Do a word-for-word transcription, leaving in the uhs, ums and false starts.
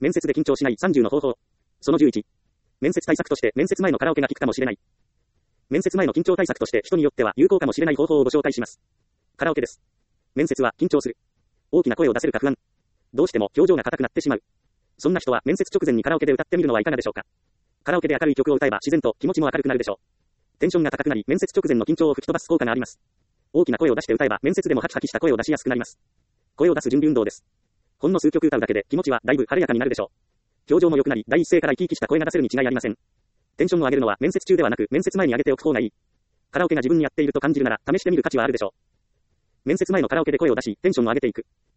面接で緊張しないさんじゅうの方法。そのじゅういち。面接対策として面接前のカラオケが効くかもしれない。面接前の緊張対策として人によっては有効かもしれない方法をご紹介します。カラオケです。面接は緊張する。大きな声を出せるか不安。どうしても表情が硬くなってしまう。そんな人は面接直前にカラオケで歌ってみるのはいかがでしょうか。カラオケで明るい曲を歌えば自然と気持ちも明るくなるでしょう。テンションが高くなり面接直前の緊張を吹き飛ばす効果があります。大きな声を出して歌えば面接でもハキハキした声を出しやすくなります。声を出す準備運動です。ほんの数曲歌うだけで気持ちはだいぶ晴れやかになるでしょう。表情も良くなり第一声から生き生きした声が出せるに違いありません。テンションを上げるのは面接中ではなく面接前に上げておく方がいい。カラオケが自分にやっていると感じるなら試してみる価値はあるでしょう。面接前のカラオケで声を出しテンションを上げていく。